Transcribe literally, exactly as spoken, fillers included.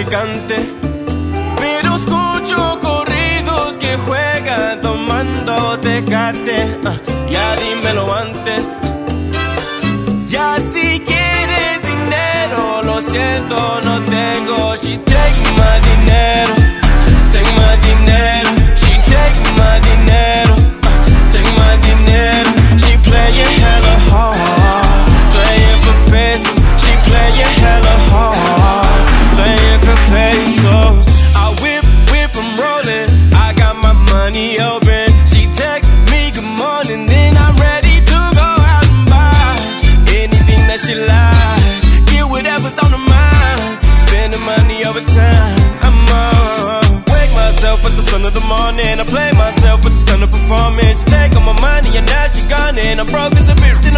traficante, pero escucho corridos que juegan tomando Tecate. uh, Ya dímelo antes. Ya si quieres dinero, lo siento, no tengo. She take my dinero, take my dinero. She take my dinero, take my dinero. She playing hella hard, playing for pesos. She playing hella hard, playing for pesos. I whip, whip, I'm rolling. I got my money open. She text me good morning, then I'm ready to go out and buy anything that she likes. Get whatever's on her mind. Spending money over time. I'm on. Wake myself with the sun of the morning. I play myself with the stun of performance. Take all my money and now she gone, and I'm broke as a bitch.